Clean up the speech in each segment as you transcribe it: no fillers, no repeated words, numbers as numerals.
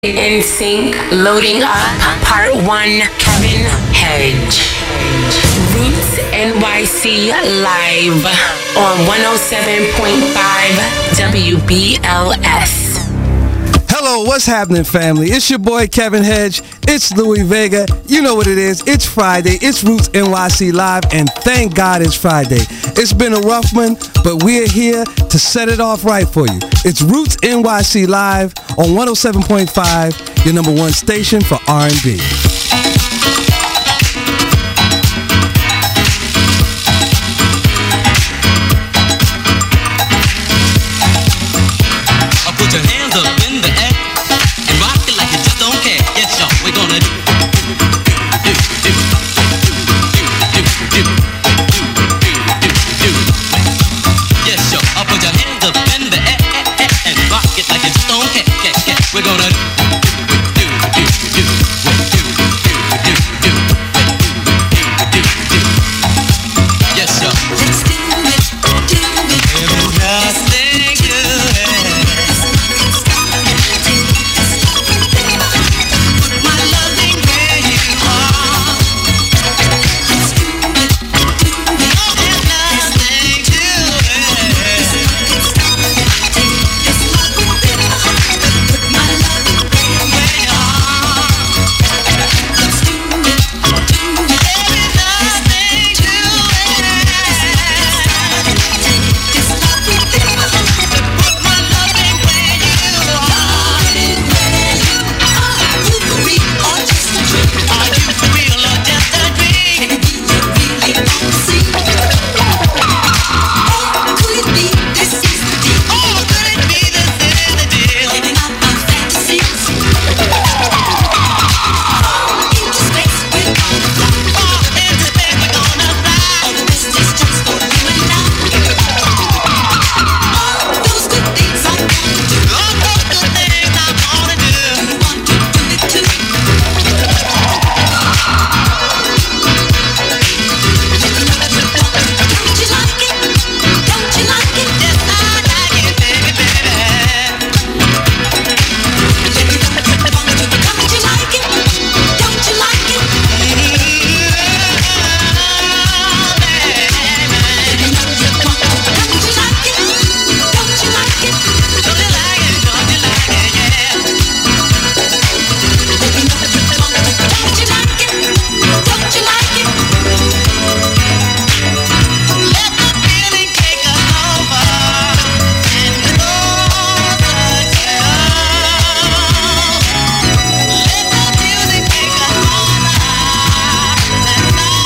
In sync, loading up, part 1, Kevin Hedge. Roots NYC live on 107.5 WBLS. Hello, what's happening, family? It's your boy Kevin Hedge. It's Louis Vega. You know what it is. It's Friday. It's Roots NYC Live, and thank God it's Friday. It's been a rough one, but we're here to set it off right for you. It's Roots NYC Live on 107.5, your number one station for R&B. Put your hands up in the air and rock it like you just don't care. Yes, y'all, we're gonna do. Yes, y'all, I'll put your hands up in the air and rock it like you just don't care. We're gonna do. Yes, y'all. Let's do it. Every nothing good. My loving where you are. Let's do it. There's nothing to it. This love within my heart. Put my loving Where you are. Let's do it. There's nothing to it. This love within my heart. Put my loving where you are. You for real or just a dream? Are you for real or just a dream? Maybe you really want to see. Or could it be this is the deal? Oh, could it be this is the deal? Living out my fantasies. Into space we're gonna fly. Oh, into space we're gonna fly. All the best is just for you and I. All those good things I wanna do. All those good things I wanna do. You want to do it too? Don't you like it? Don't you like it? Yes, I like it, baby, baby. Don't you like it? Don't you like it? Don't you like it? Don't you like it? Don't you like it? Don't you like it? Yeah. Don't you like it? Don't you like it? Let the feeling take us over and closer to. Let the music take us over and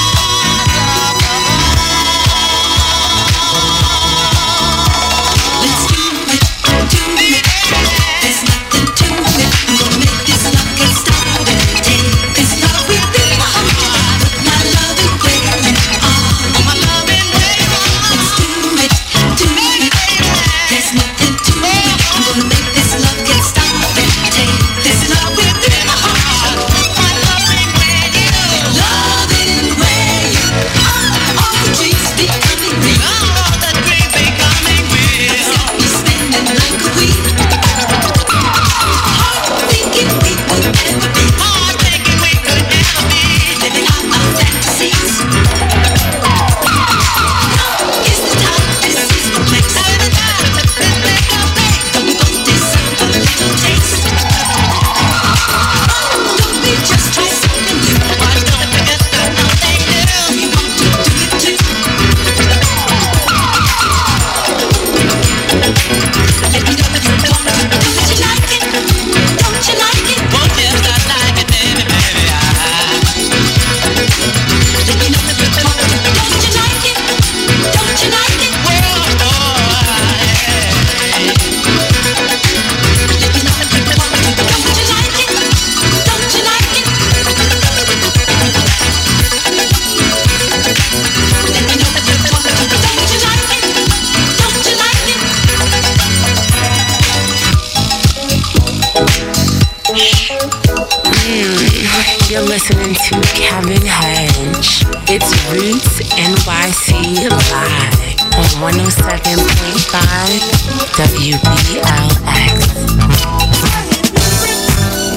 Let's do it. There's nothing to it. I'm gonna make this love get started. Take this love within my heart. Put my loving where you are. my loving way Let's do it. There's nothing to it. I'm gonna make this love get started. Take this love within my heart. my loving way Love it where you are. All the dreams becoming real. all the dreams becoming real. Got me spinning like a wheel. Thinking we would never be. Hard thinking we could never be. Living out our fantasies. Now is the time, this is the place. Don't we both deserve a little taste? Don't we just try something new? Why don't we just do something new? You want to do it too? Let me know if you want to. Don't you like it? Don't you like it? Oh, yes, I like it, baby, baby. Let me know if you want to. Don't you like it? Don't you like it? Let me know if you want to. Don't you like it? Don't you like it? Let me know if you want to. Don't you like it? Don't you like it? You're listening to Kevin Hedge. It's Roots NYC live on 107.5 WBLX.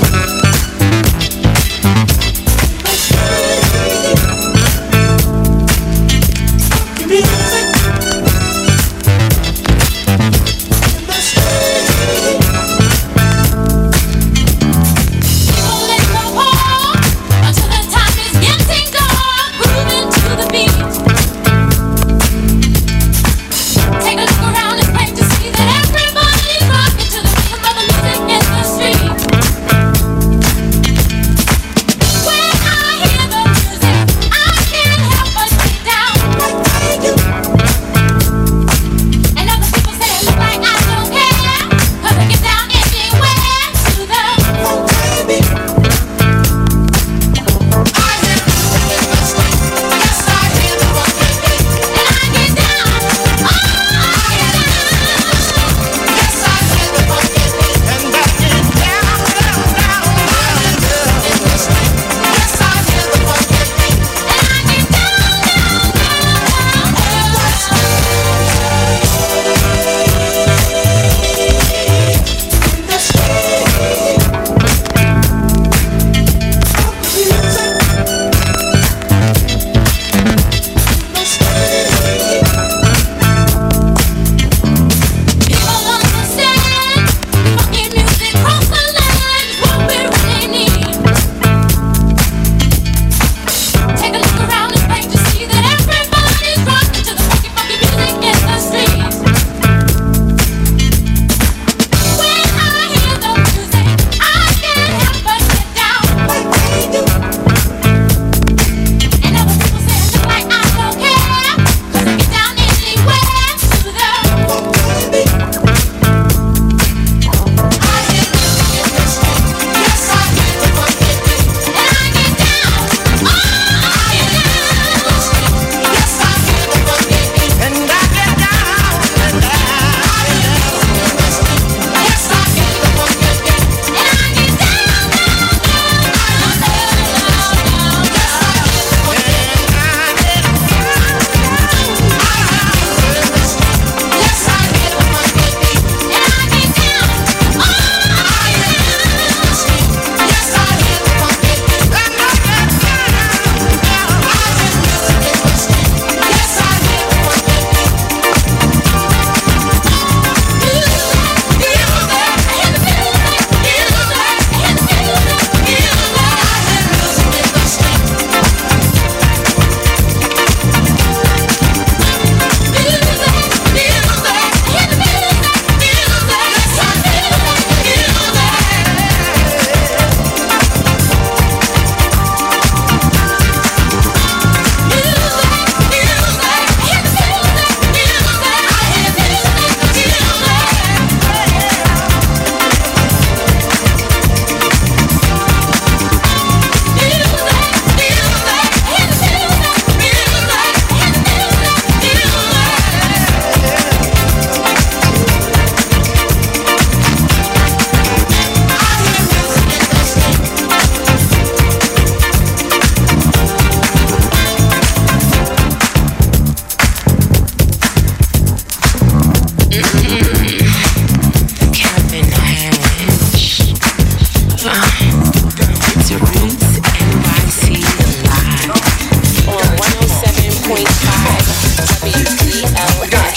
It's Roots NYC Live on 107.5 WPLS.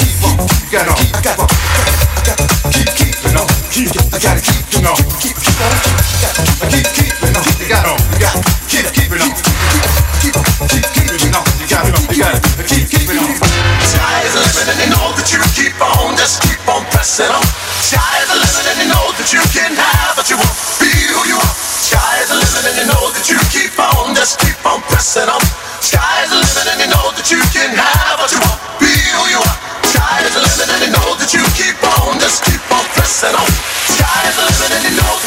Sky is the limit and you know that you keep on, just keep on pressing on. Sky is the limit and you know that you can have what you want, be who you are. Sky is the limit and you know that you keep on, just keep on pressing on. Sky is the limit and you know that you can have what you want, be who you are. Sky is the limit and you know that you keep on, just keep on pressing on. Sky is the limit and you know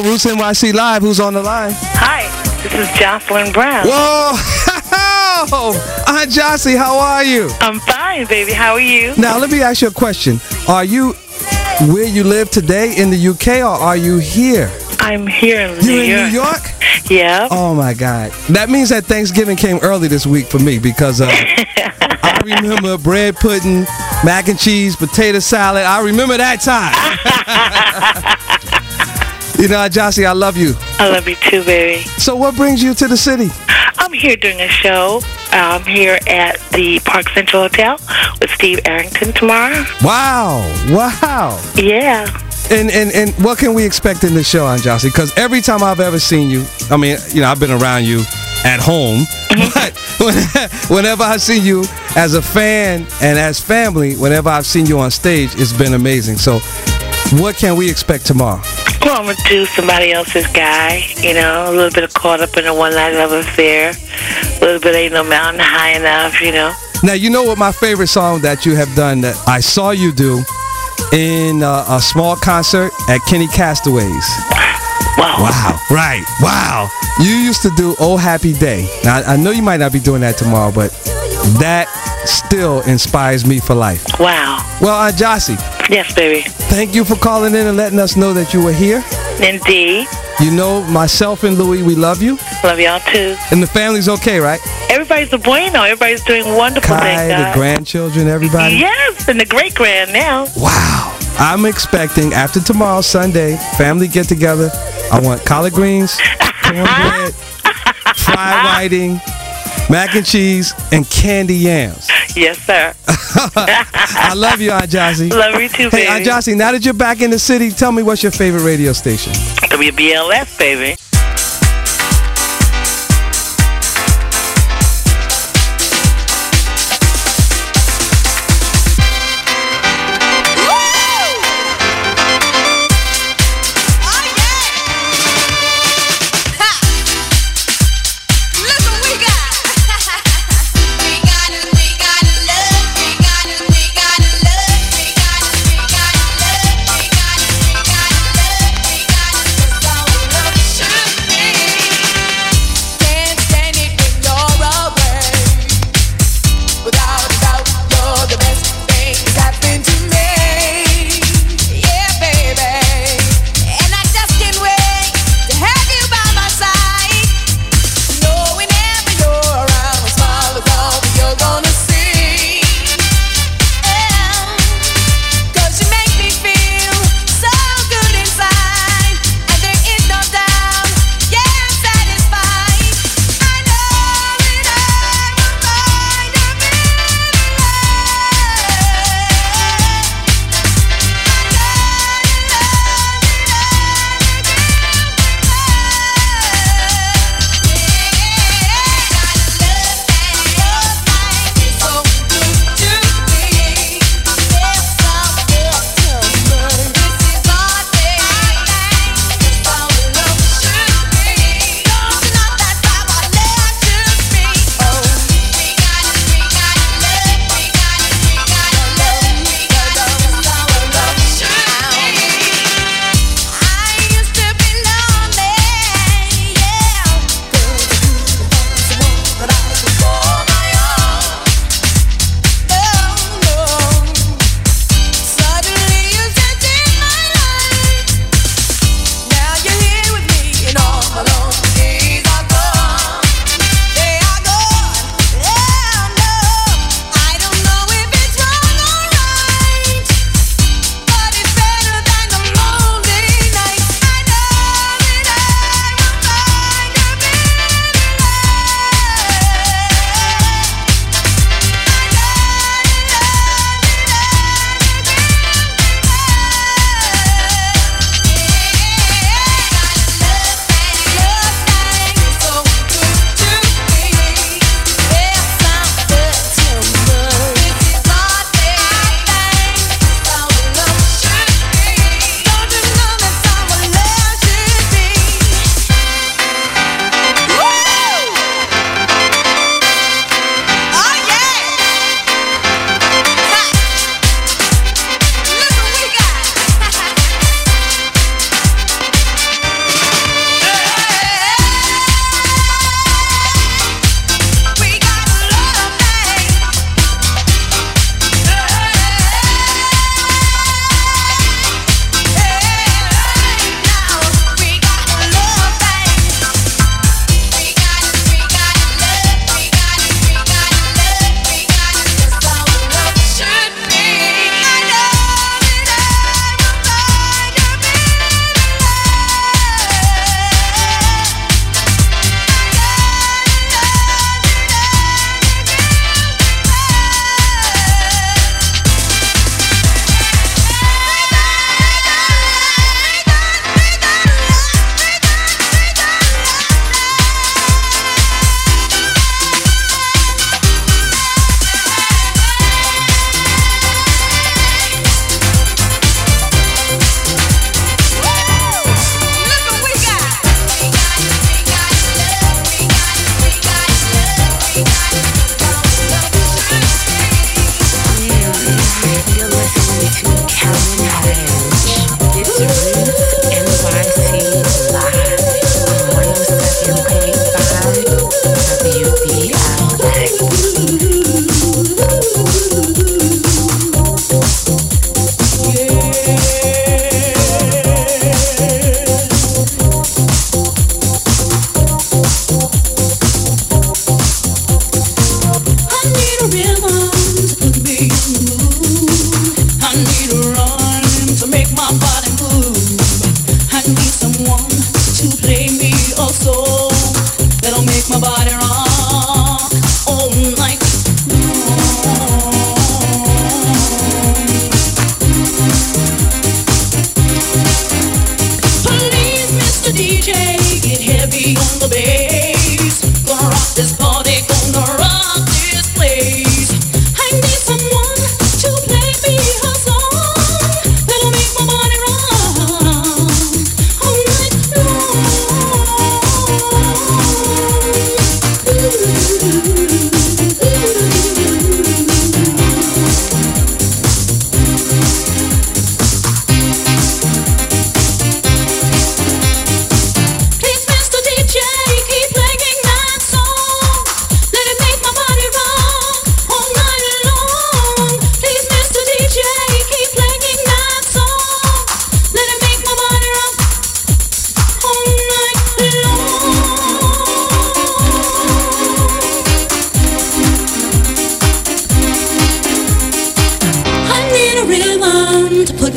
Roots NYC Live. Who's on the line? Hi, this is Jocelyn Brown. Whoa! Aunt Jossie, how are you? I'm fine, baby. How are you? Now, let me ask you a question. Are you where you live today in the UK, or are you here? I'm here in You in New York? Yeah. Oh, my God. That means that Thanksgiving came early this week for me because I remember bread pudding, mac and cheese, potato salad. I remember that time. You know, Jossie, I love you. I love you too, baby. So what brings you to the city? I'm here doing a show. I'm here at the Park Central Hotel with Steve Arrington tomorrow. Wow. Yeah. And what can we expect in this show, Aunt Jossie? Because every time I've ever seen you, I mean, you know, I've been around you at home, but whenever I've seen you as a fan and as family, whenever I've seen you on stage, it's been amazing. So what can we expect tomorrow? Well, I'm going to do Somebody Else's Guy, you know, a little bit of Caught Up in a One-Night Love Affair, a little bit of Ain't No Mountain High Enough, you know. Now, you know what my favorite song that you have done that I saw you do in a small concert at Kenny Castaways. Wow. Right. Wow. You used to do Oh Happy Day. Now, I know you might not be doing that tomorrow, but that still inspires me for life. Wow. Well, Aunt Jossie. Yes, baby. Thank you for calling in and letting us know that you were here. Indeed. You know, myself and Louie, we love you. Love y'all too. And the family's okay, right? Everybody's a bueno. Everybody's doing wonderful, Kai, thank God. the grandchildren, everybody. Yes, and the great-grand now. Wow. I'm expecting, after tomorrow, Sunday, family get-together, I want collard greens, cornbread, fried whiting, mac and cheese, and candy yams. Yes, sir. I love you, Aunt Jossie. Love you too, baby. Hey, Aunt Jossie, now that you're back in the city, tell me what's your favorite radio station? WBLS, baby. Sugar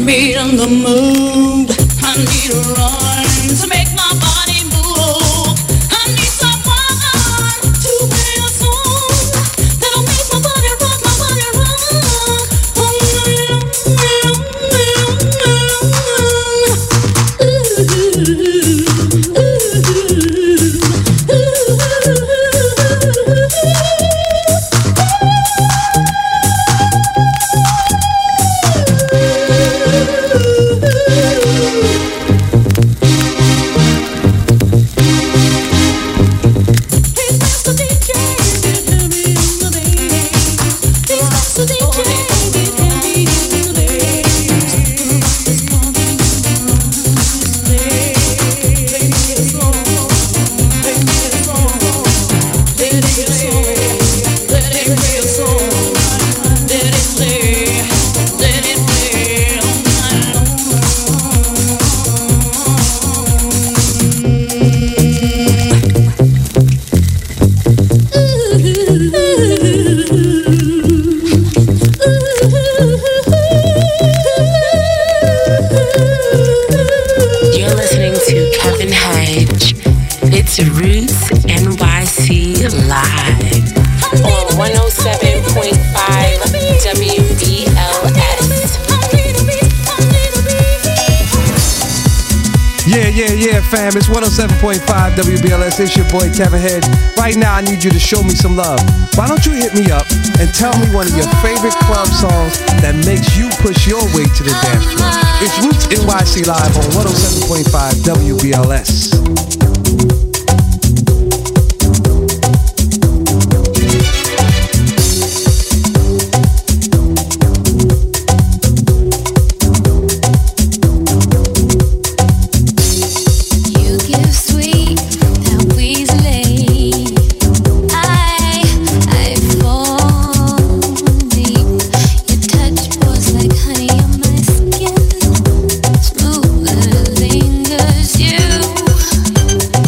me in the mood. I need a rhyme to make my body move. I need someone to play a song that'll make my body rock, my body rock. You're listening to Kevin Hedge. It's Roots NYC Live on 107.5 WBLS. Yeah, fam. It's 107.5 WBLS. It's your boy Kevin Hedge. Right now, I need you to show me some love. Why don't you hit me up and tell me one of your favorite club songs that makes you push your way to the dance floor? It's Roots NYC Live on 107.5 WBLS. You give sweet that easily. I fall deep. Your touch was like honey on my skin, smooth as lingers you.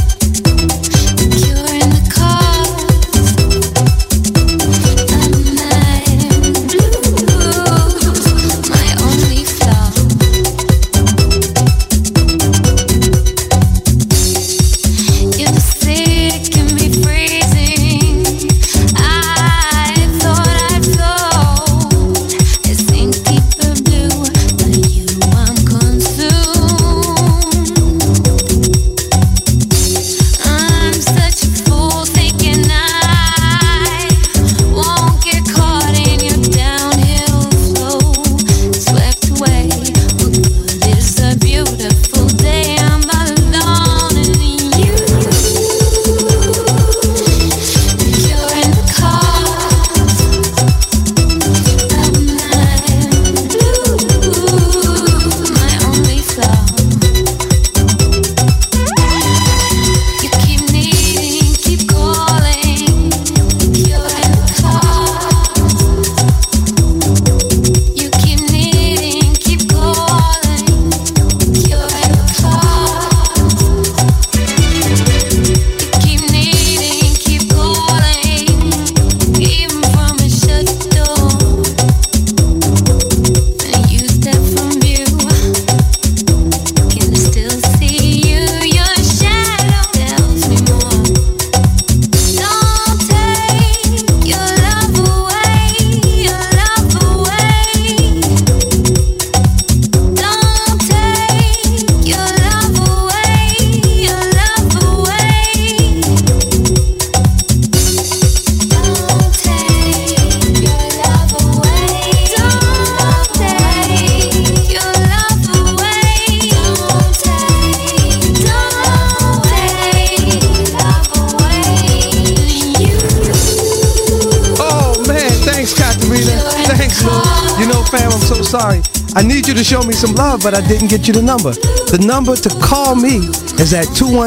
fam, I'm so sorry. I need you to show me some love, but I didn't get you the number. The number to call me is at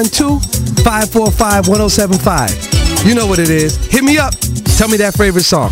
212-545-1075. You know what it is. Hit me up. Tell me that favorite song.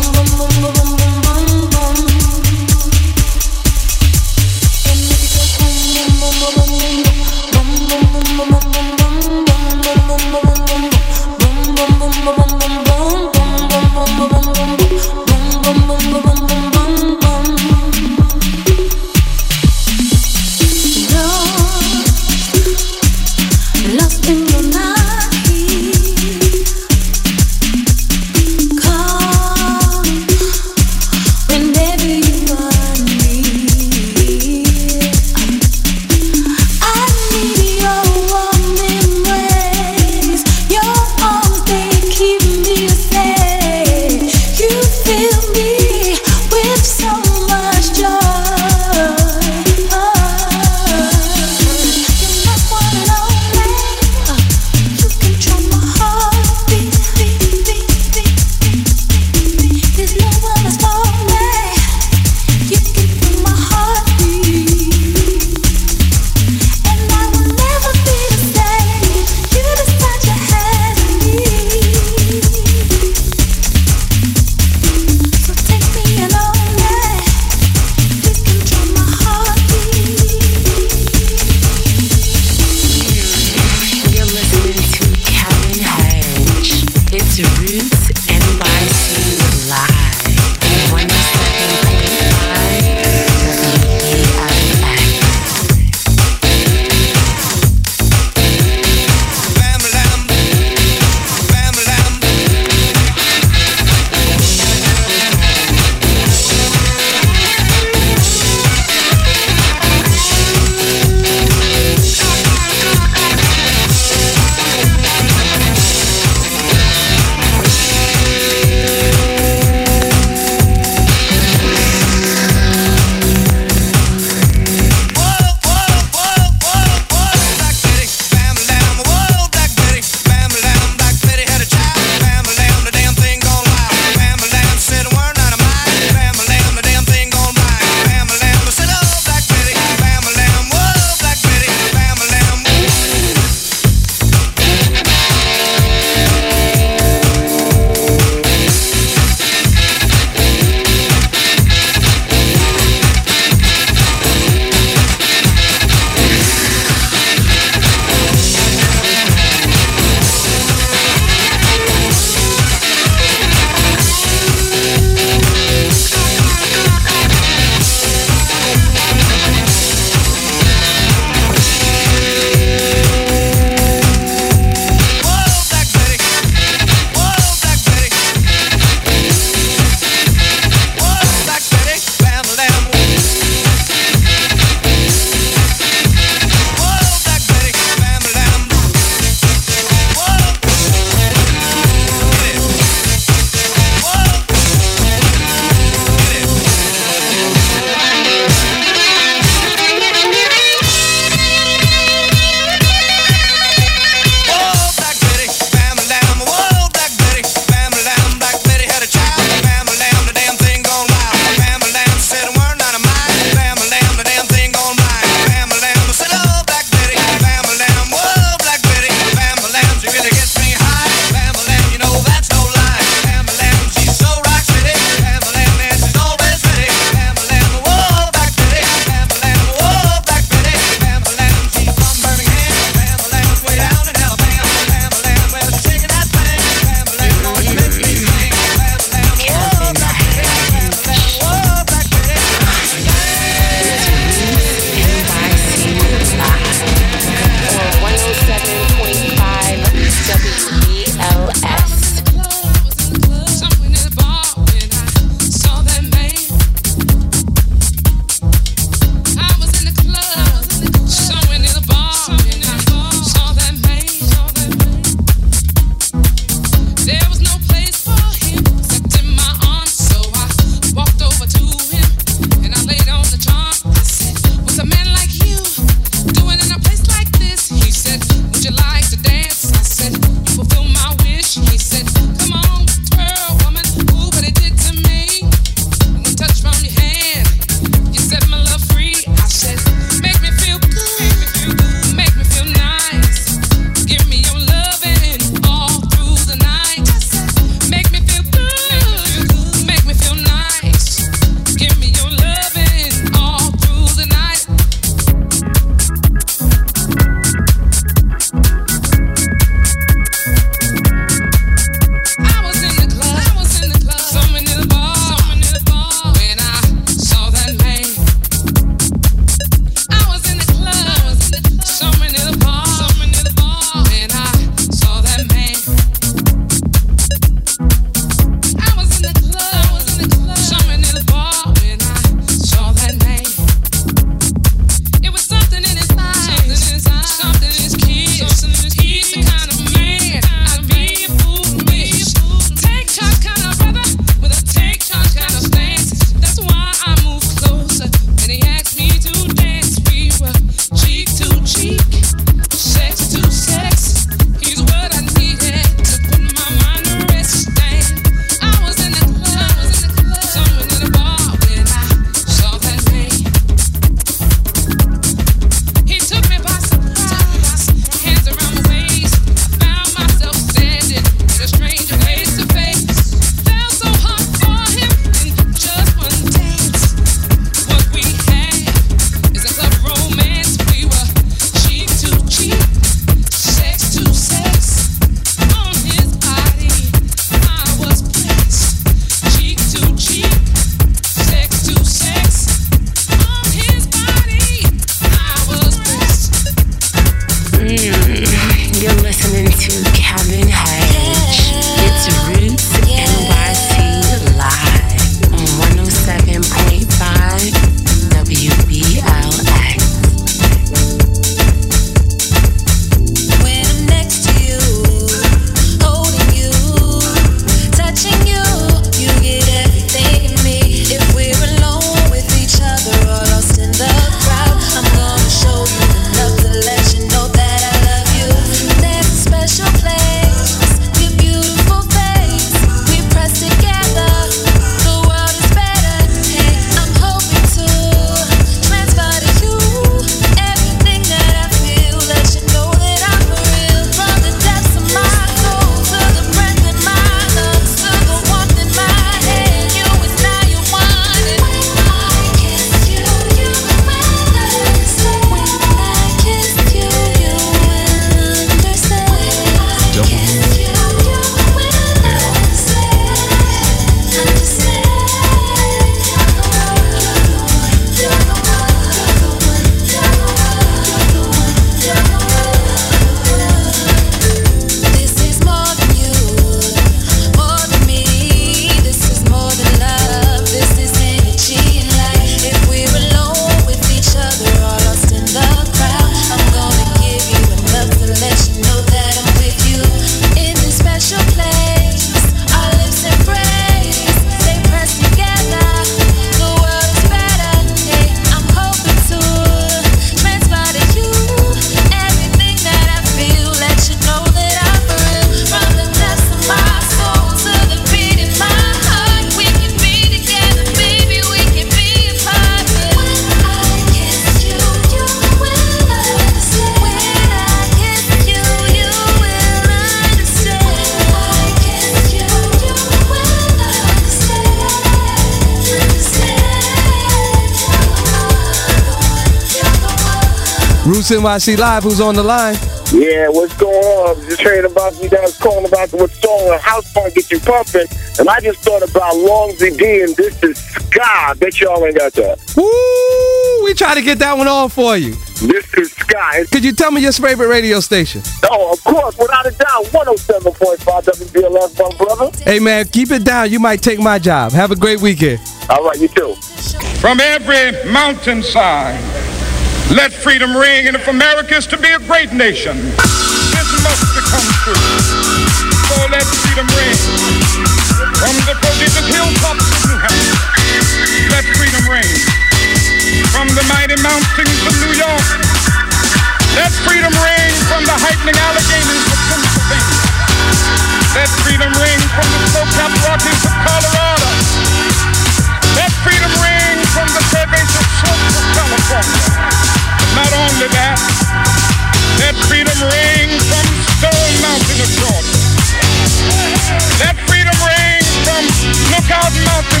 Roots NYC Live, who's on the line? Yeah, what's going on? Just hearing about you guys calling about what song House Funk get you pumping, and I just thought about Longzy D and This Is Sky. Bet y'all ain't got that. Woo! We try to get that one on for you. This Is Sky. Could you tell me your favorite radio station? Oh, of course, without a doubt, 107.5 WBLS, my brother. Hey, man, keep it down. You might take my job. Have a great weekend. All right, you too. From every mountainside, let freedom ring, and if America is to be a great nation, this must become true. So let freedom ring. From the prodigious hilltops of New Hampshire, let freedom ring. From the mighty mountains of New York, let freedom ring. From the heightening Alleghenies of Pennsylvania, let freedom ring. From the snow-capped Rockies of Colorado, let freedom ring. From the pervasive slopes of California. Not only that, let freedom ring from Stone Mountain of Georgia. Let freedom ring from Lookout Mountain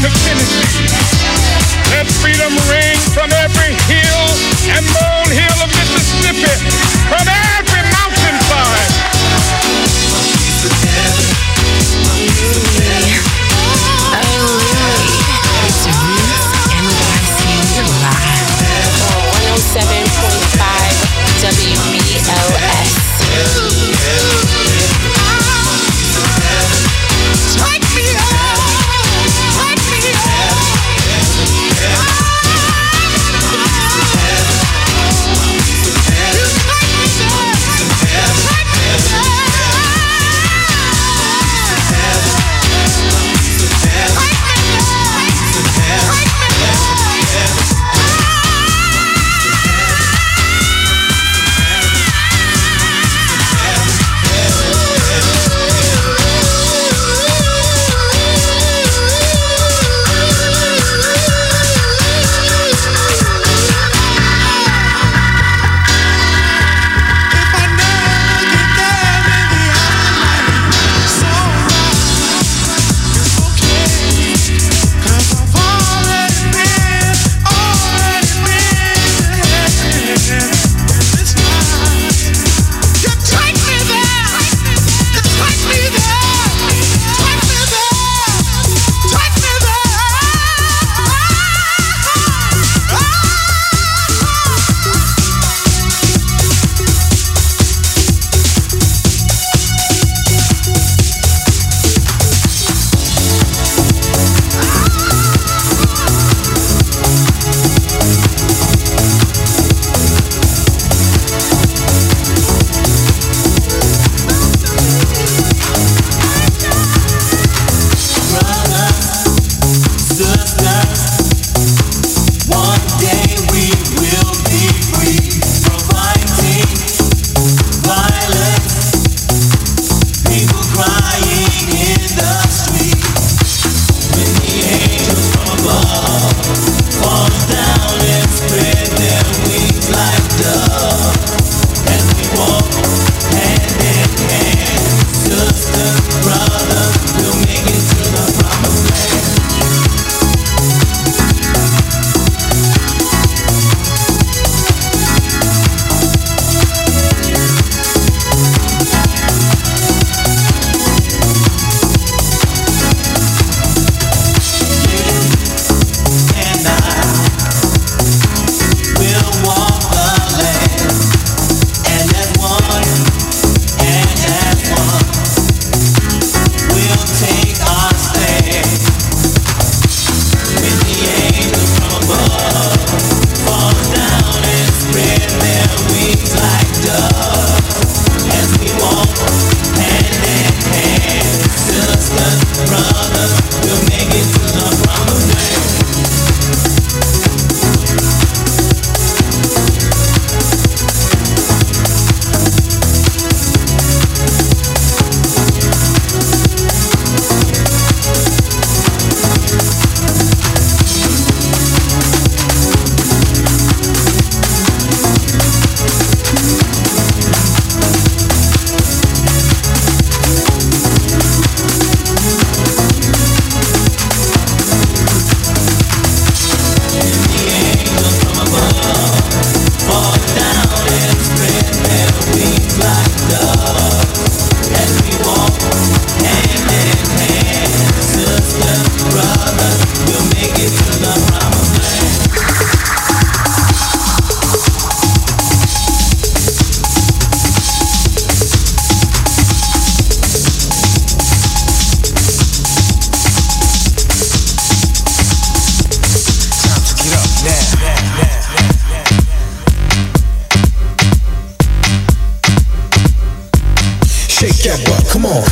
that butt. Come on.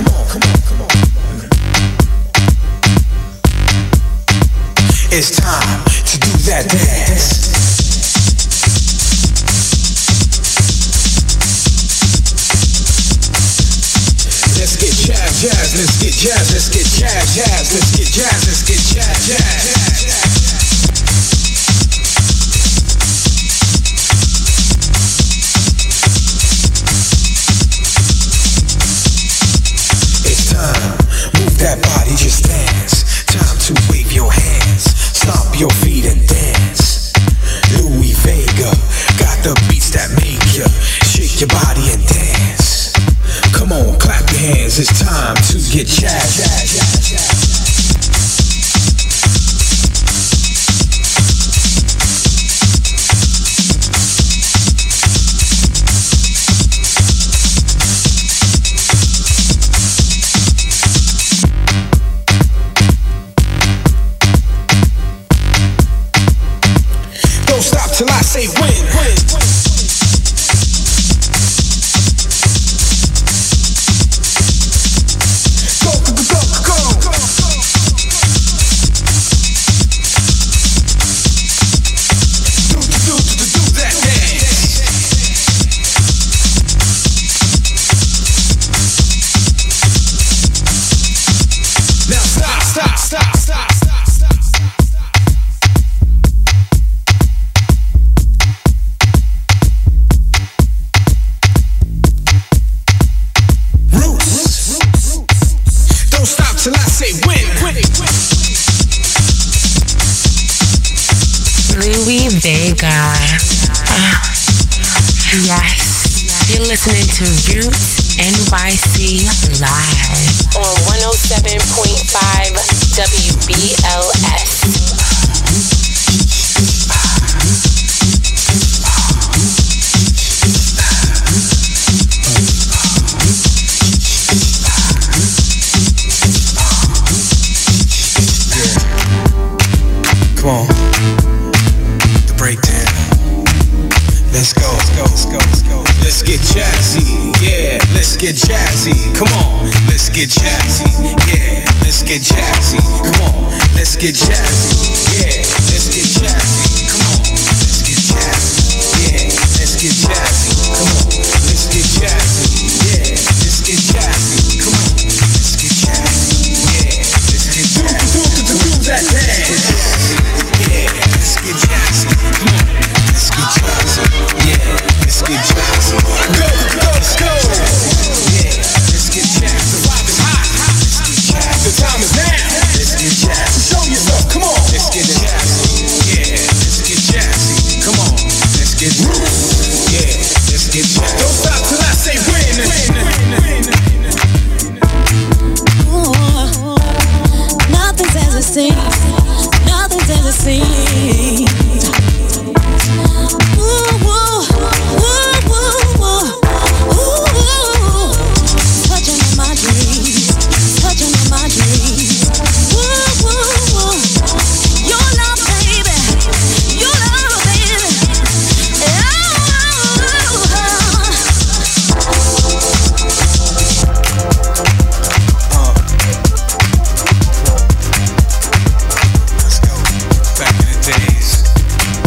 It's time to do that dance. Let's get jazz, let's get jazz, let's get jazz, let's get jazz, let's get jazz. It's time, move that body, just dance. Time to wave your hands, stomp your feet and dance. Louis Vega got the beats that make ya shake your body and dance. Come on, clap your hands, it's time to get jazz. Don't stop till I say when. Till I say when. Louis Vega. Yes. You're listening to Roots NYC Live on 107.5 WBLS. Come on, the breakdown. Let's go. Let's get jazzy, yeah. Let's get jazzy. Come on, let's get jazzy, yeah. Let's get jazzy. Come on, let's get jazzy, yeah. Let's get jazzy. Come on, let's get jazzy, yeah. Let's get jazzy. Come on, let's get jazzy, yeah. Let's get jazzy. Come on, let's get jazzy, yeah. Let's get jazzy. Do that dance. Yeah, let's get jazzy. Come on, let's get jazzy. Yeah, let's get jazzy. Go. Yeah, let's get jazzy. The vibe is hot. Let's get jazzy. The time is now. Let's get jazzy. Show yourself. Come on, let's get jazzy. Yeah, let's get jazzy. Come on, let's get roots. Yeah, let's get jazzy. Don't stop till I say win. Ooh, nothing's as it seems. Nothing's as it seems. Ooh, ooh, ooh, ooh, ooh, ooh. Touching on my dreams, touching on my dreams. Ooh, ooh, ooh. Your love, baby, your love, baby. Let's go. Back in the days.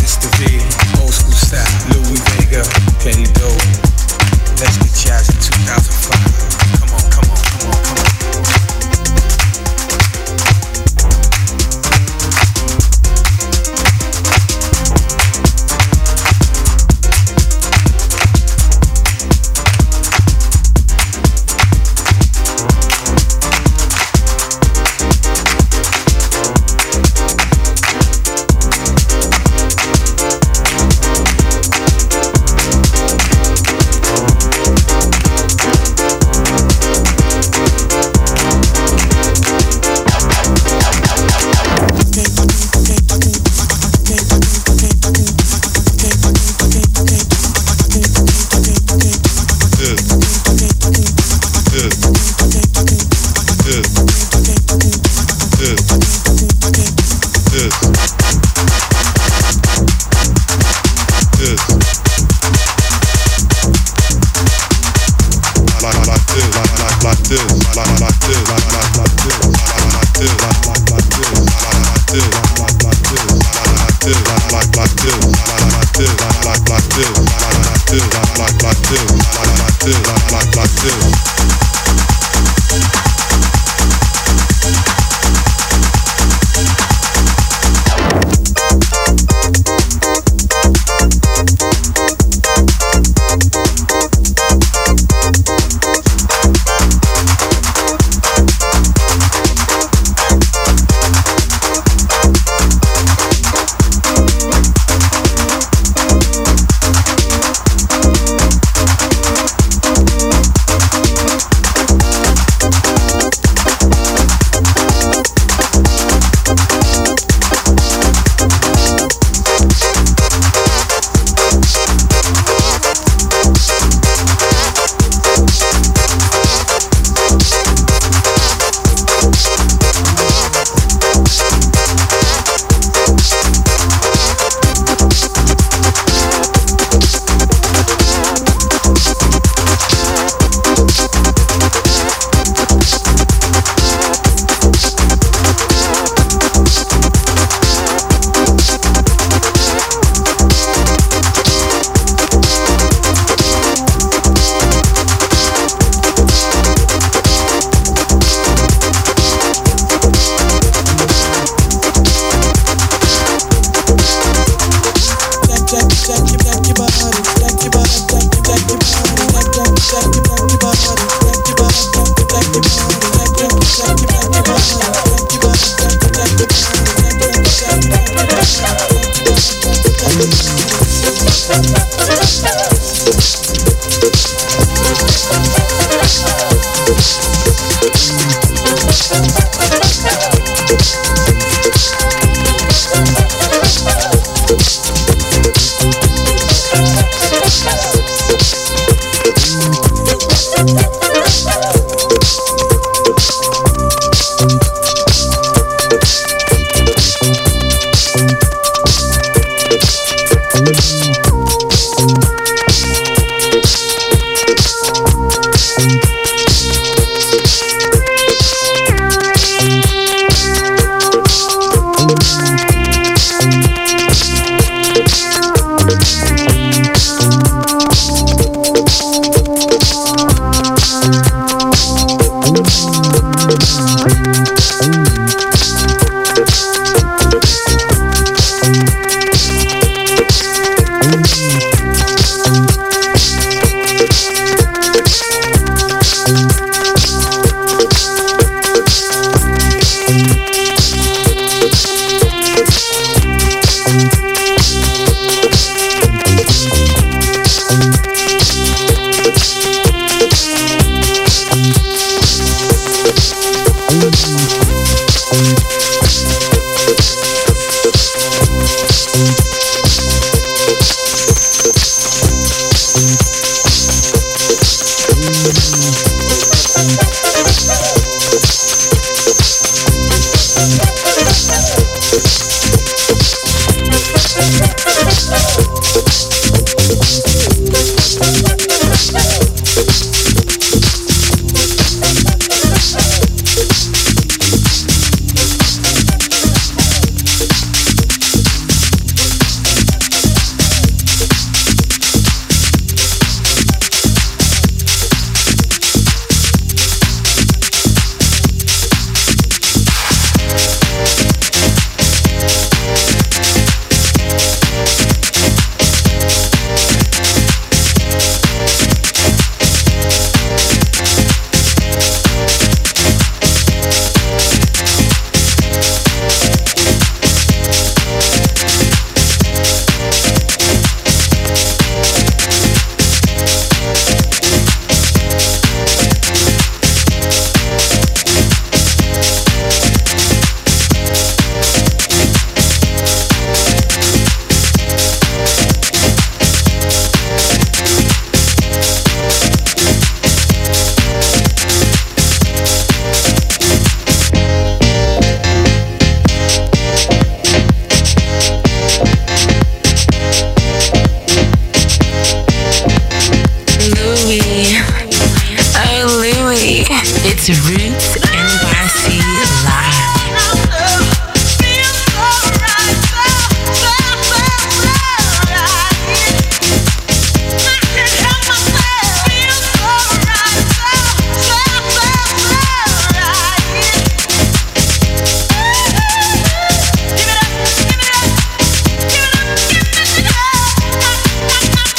It's Roots NYC Live.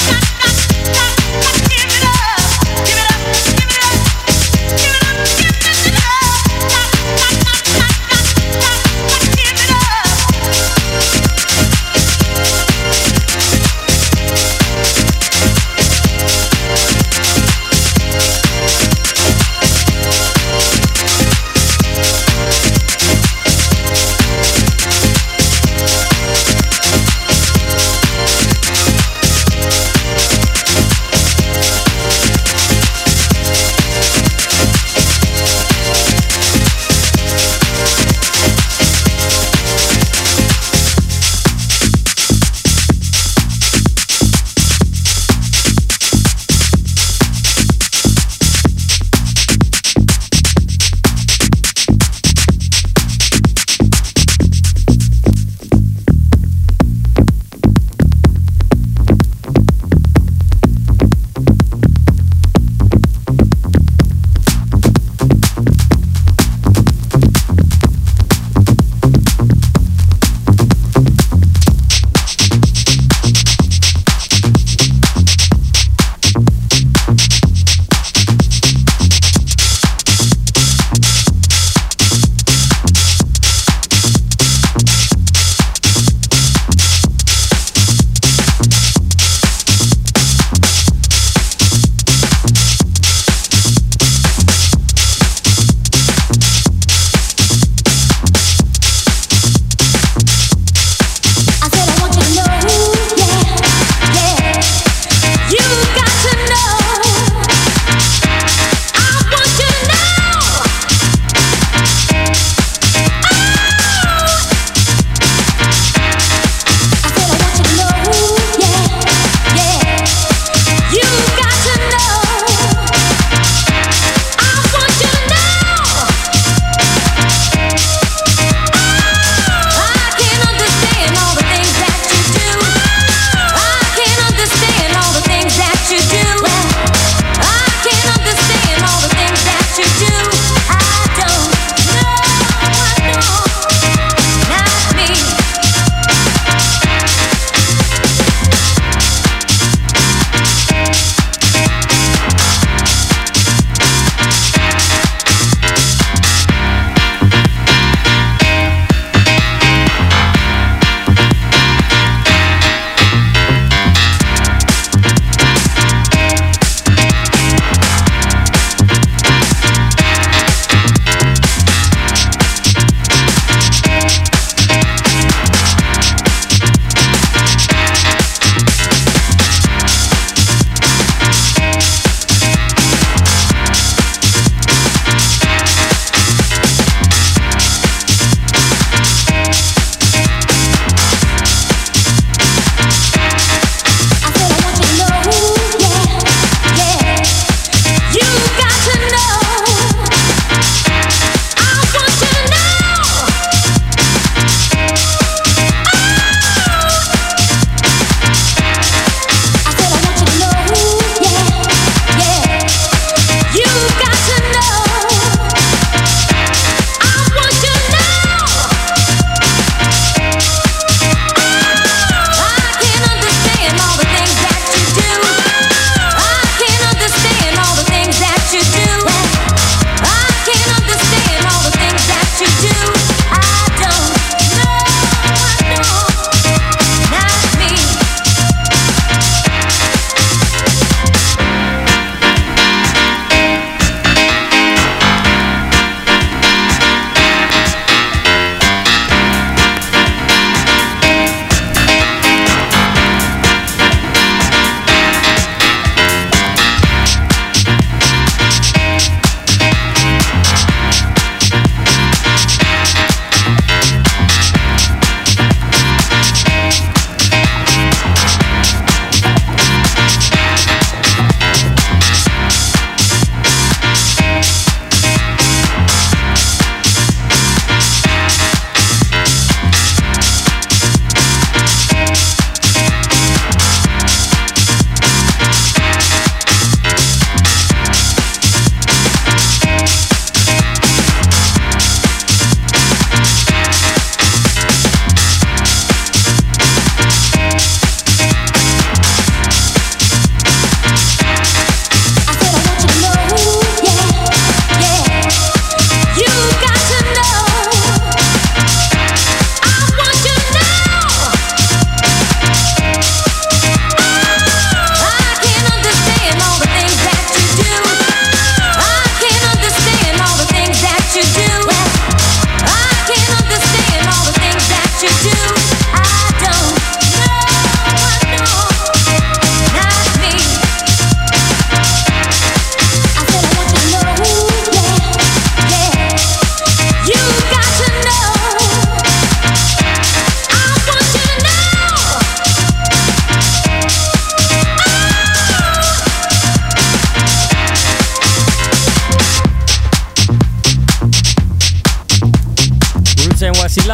Give it up.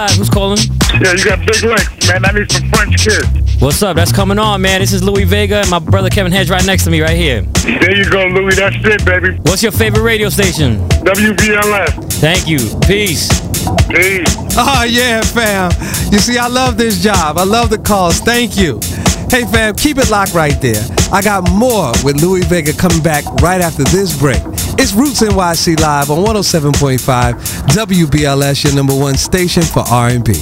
Live. Who's calling? Yeah, you got Big Links, man. I need some French kiss. What's up? That's coming on, man. This is Louis Vega and my brother Kevin Hedge right next to me right here. There you go, Louis. That's it, baby. What's your favorite radio station? WBLS. Thank you. Peace. Peace. Oh, yeah, fam. You see, I love this job. I love the calls. Thank you. Hey, fam, keep it locked right there. I got more with Louis Vega coming back right after this break. It's Roots NYC Live on 107.5 WBLS, your number one station for R&B.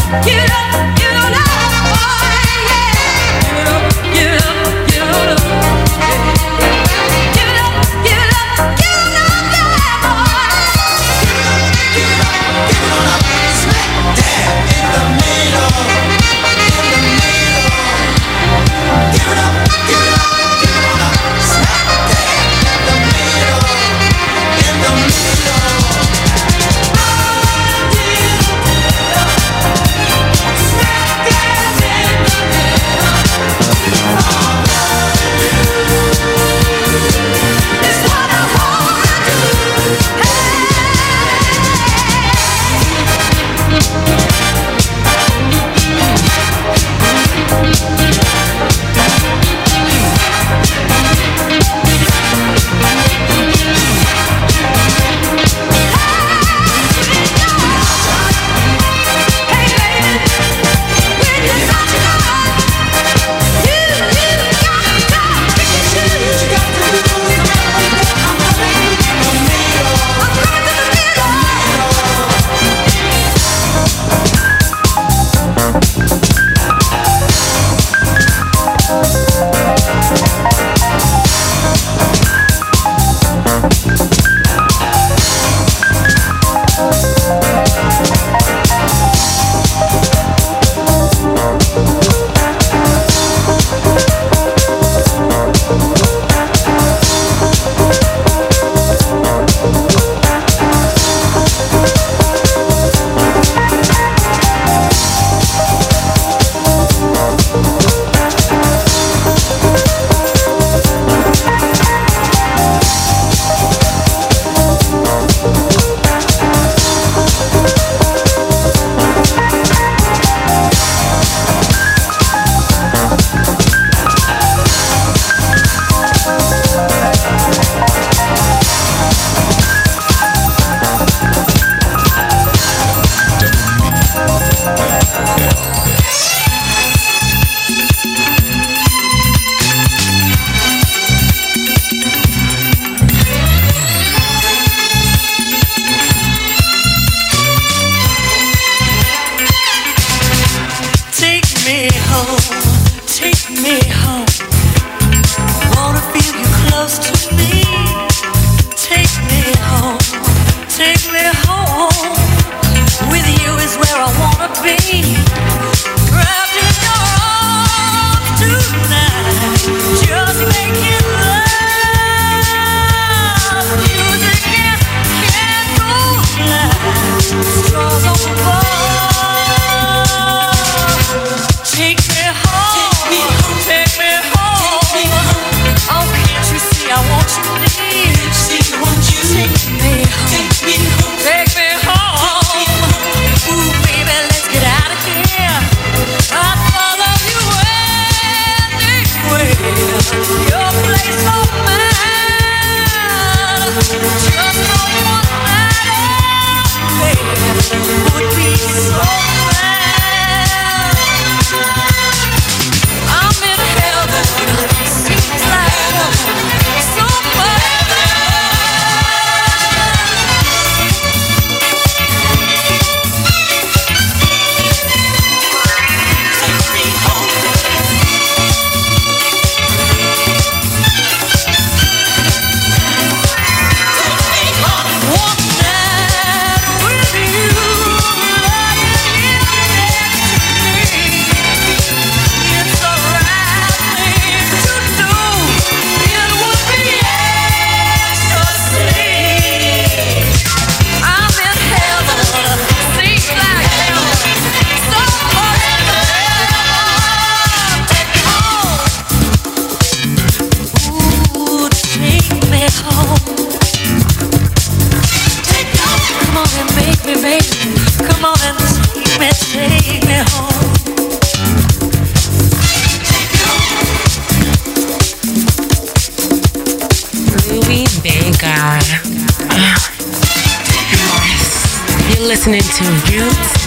listening to Roots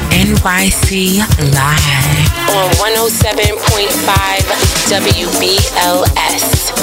NYC live on 107.5 WBLS.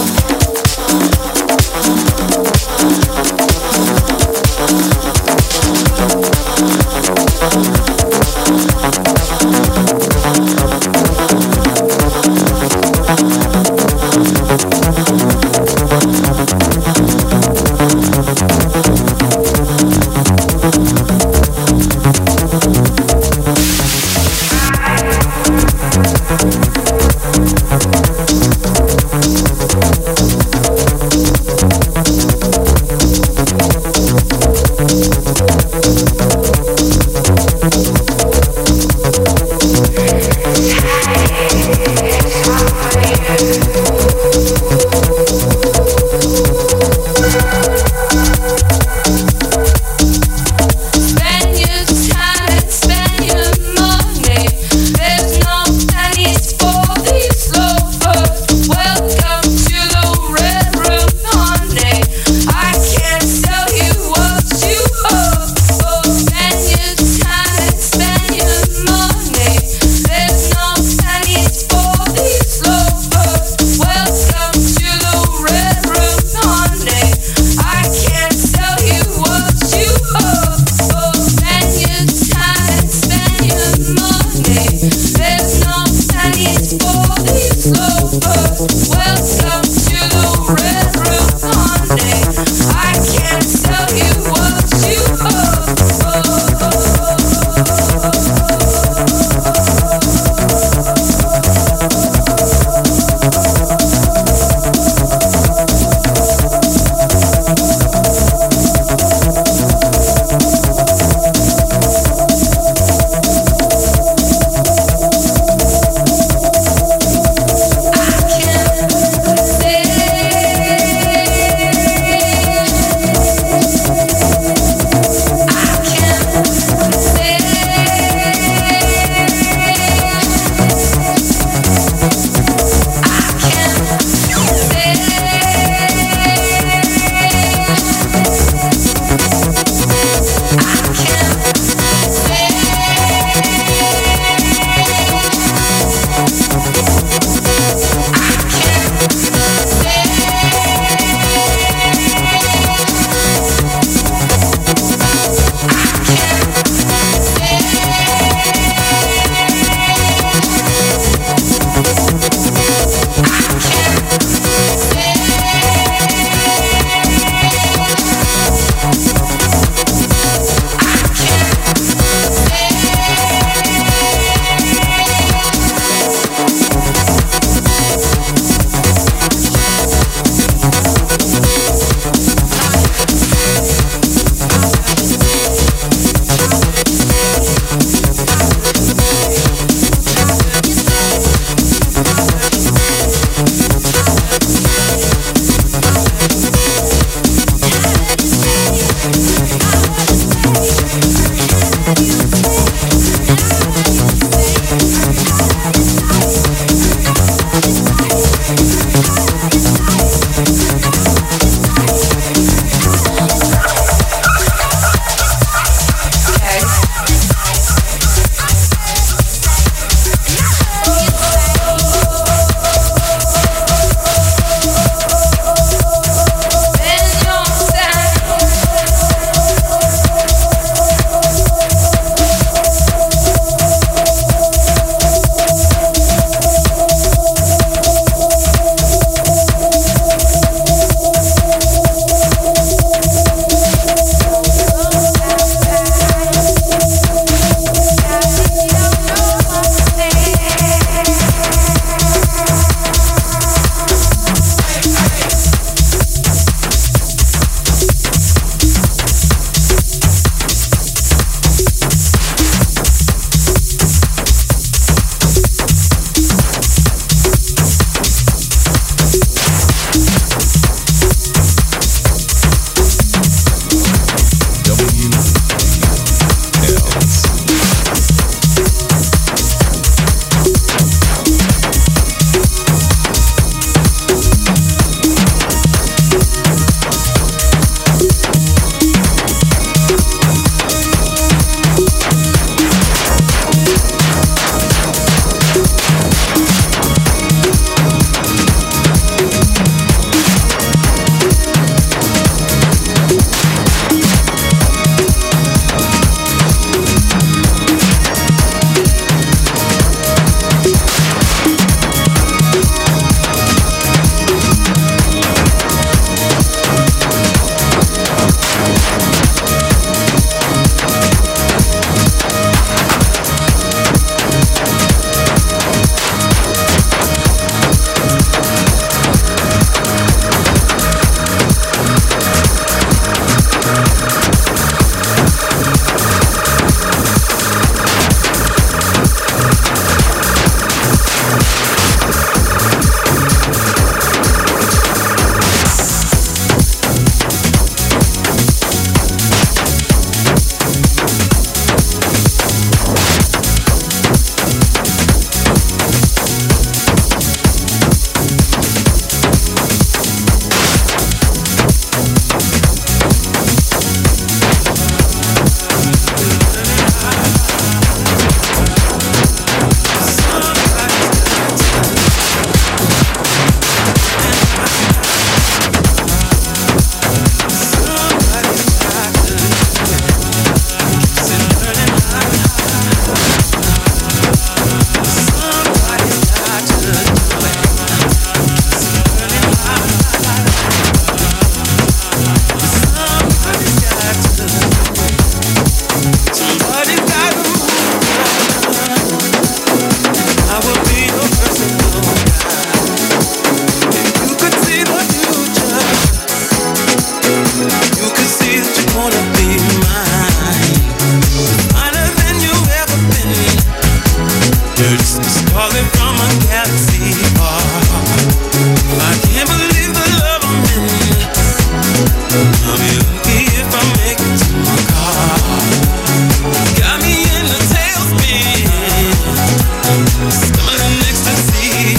Your distance calling from a galaxy far. I can't believe the love I'm in. I'll be lucky if I make it to my car. Got me in the tailspin, stumbling ecstasy.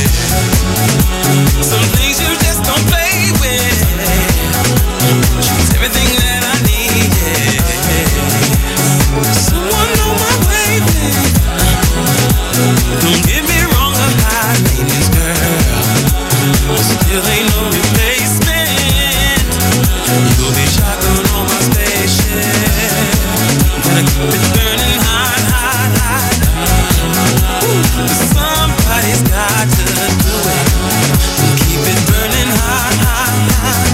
Some things you just don't play with. She's everything that I need. Someone on my way, babe. Don't get me wrong, I'm high maintenance girl. Still ain't no replacement. You'll be shotgun on my spaceship. Gotta keep it burning hot, hot, hot. Somebody's got to do it. Keep it burning hot, hot, hot.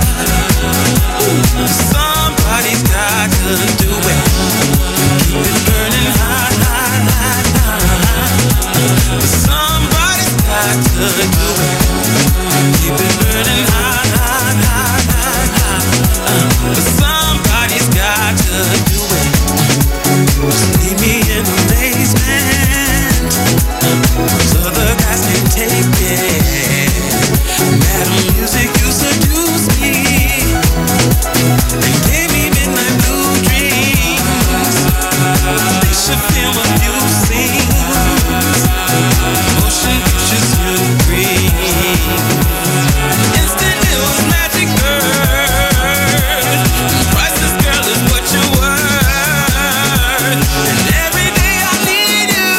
Somebody's got to do it. Keep it burning hot, hot, hot, hot. Somebody's got to do it. Keep it burning hot, hot, hot, hot, hot. Somebody's got to do it. Just leave me in amazement. Those other guys can't take it. Madam Music, you seduce me and gave me midnight blue dreams. They should film a few scenes. Motion pictures you agree. Instant it was magic, girl. Priceless, girl, is what you're worth. And every day I need you.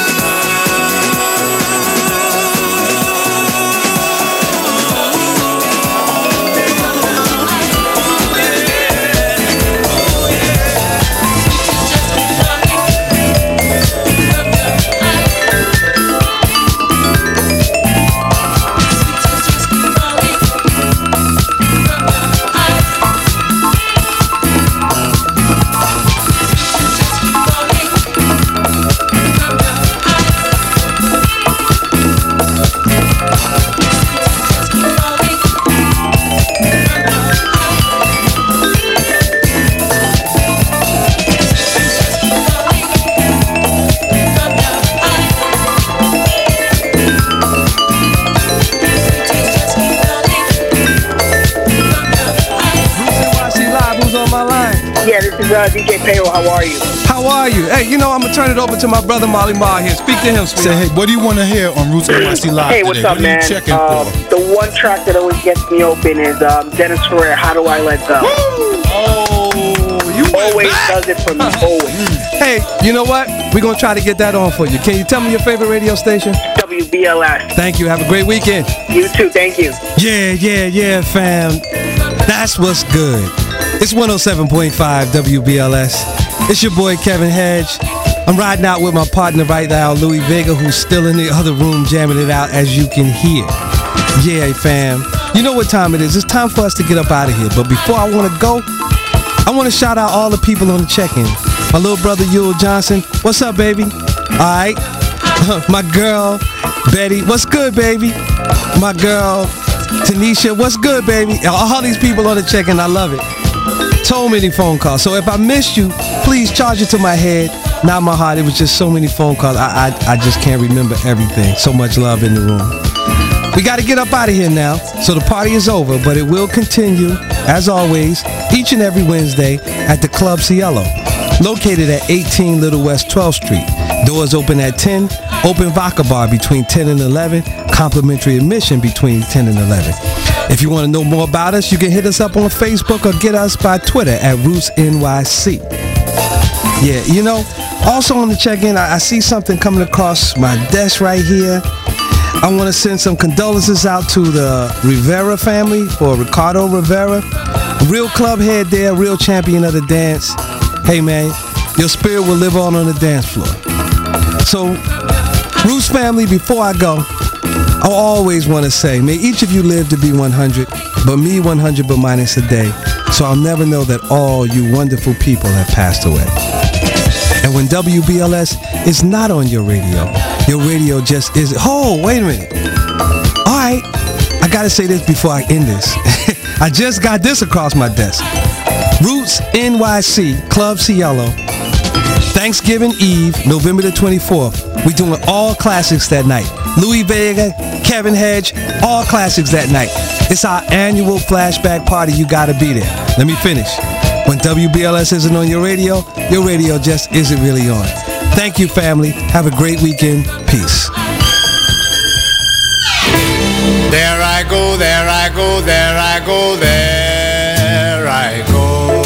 NYC Live, who's on my line? Yeah, this is DJ Payroll. How are you? How are you? Hey, you know, I'm gonna turn it over to my brother Molly Mar here. Speak to him, Say, sweetheart. hey, what do you want to hear on Roots NYC Live Hey, today? what's up, what are man? you checking for? The one track that always gets me open is Dennis Ferrer, How Do I Let Go? Oh, you went Always back. does it for me, always. Hey, you know what? We're gonna try to get that on for you. Can you tell me your favorite radio station? WBLS. Thank you. Have a great weekend. You too, thank you. Yeah, fam. That's what's good. It's 107.5 WBLS. It's your boy Kevin Hedge. I'm riding out with my partner right now, Louis Vega, who's still in the other room jamming it out, as you can hear. Yeah, fam. You know what time it is. It's time for us to get up out of here. But before I want to go, I want to shout out all the people on the check-in. My little brother, Yule Johnson. What's up, baby? All right. My girl, Betty. What's good, baby? My girl, Tanisha. What's good, baby? All these people on the check-in. I love it. So many phone calls. So if I missed you, please charge it to my head, not my heart. It was just so many phone calls. I just can't remember everything. So much love in the room. We got to get up out of here now. So the party is over, but it will continue, as always, each and every Wednesday at the Club Cielo, located at 18 Little West 12th Street. Doors open at 10. Open vodka bar between 10 and 11. Complimentary admission between 10 and 11. If you want to know more about us, you can hit us up on Facebook or get us by Twitter at Roots NYC. Yeah, you know, also on the check-in, I see something coming across my desk right here. I want to send some condolences out to the Rivera family for Ricardo Rivera. Real club head there, real champion of the dance. Hey, man, your spirit will live on the dance floor. So, Roots family, before I go, I always want to say, may each of you live to be 100, but me 100 but minus a day, so I'll never know that all you wonderful people have passed away. And when WBLS is not on your radio just isn't. Oh, wait a minute. All right, I gotta say this before I end this. I just got this across my desk. Roots NYC, Club Cielo, Thanksgiving Eve, November the 24th. We doing all classics that night. Louis Vega, Kevin Hedge, all classics that night. It's our annual flashback party. You gotta be there. Let me finish. When WBLS isn't on your radio just isn't really on. Thank you, family. Have a great weekend. Peace. There I go, there I go, there I go, there I go.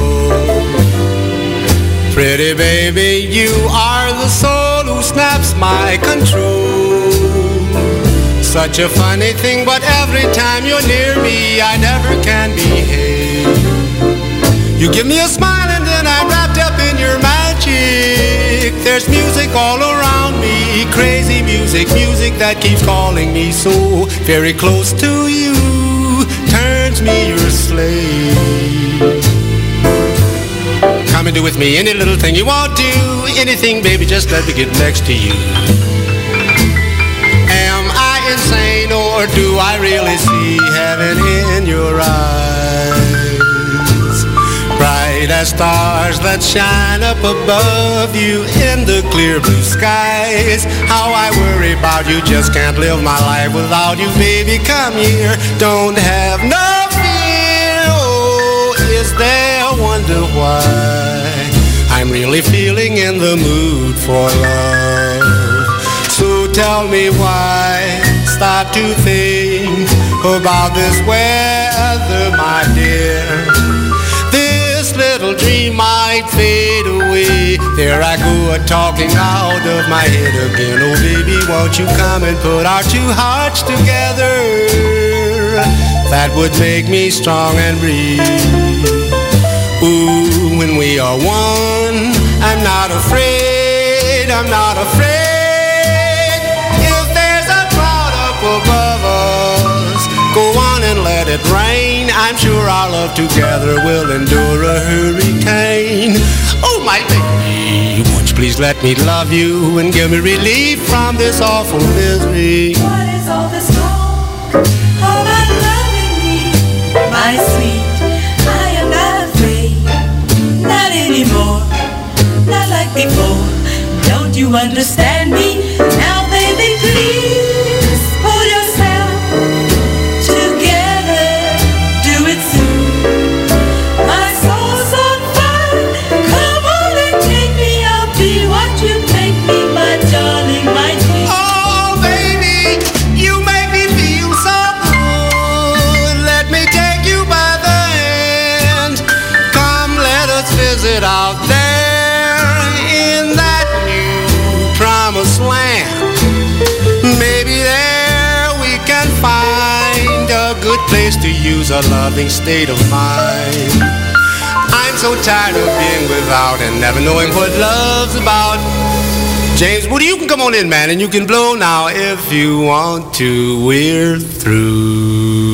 Pretty baby, you are the soul who snaps my control. Such a funny thing, but every time you're near me, I never can behave. You give me a smile and then I'm wrapped up in your magic. There's music all around me, crazy music, music that keeps calling me so very close to you, turns me your slave. Come and do with me any little thing you want to, anything, baby, just let me get next to you. Am I insane or do I really see heaven in your eyes? Bright as stars that shine up above you in the clear blue skies. How I worry about you, just can't live my life without you, baby, come here. Don't have no fear, oh, is there a wonder why I'm really feeling in the mood for love? So tell me why, stop to think about this weather, my dear. This little dream might fade away. There I go, talking out of my head again. Oh baby, won't you come and put our two hearts together? That would make me strong and breathe. Ooh, when we are one, I'm not afraid, I'm not afraid. If there's a cloud up above us, go on and let it rain. I'm sure our love together will endure a hurricane. Oh my baby, won't you please let me love you and give me relief from this awful misery. What is all this talk about loving me, my sweet? I am not afraid, not anymore, not like before. Don't you understand me? Now baby, please pull yourself together, do it soon. My soul's on fire, come on and take me. I'll be what you make me, my darling, my dear. Oh baby, you make me feel so good. Let me take you by the hand. Come, let us visit out there in that new promised land. Maybe there we can find a good place to use a loving state of mind. I'm so tired of being without and never knowing what love's about. James Woody, you can come on in, man, and you can blow now if you want to. We're through.